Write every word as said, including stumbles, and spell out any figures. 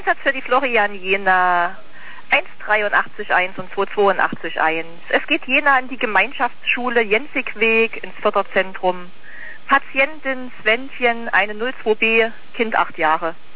Einsatz für die Florian Jena eins dreiundachtzig eins und zwei zweiundachtzig eins. Es geht Jena in die Gemeinschaftsschule Jensigweg ins Förderzentrum. Patientin Svenchen, eine null zwei B, Kind acht Jahre.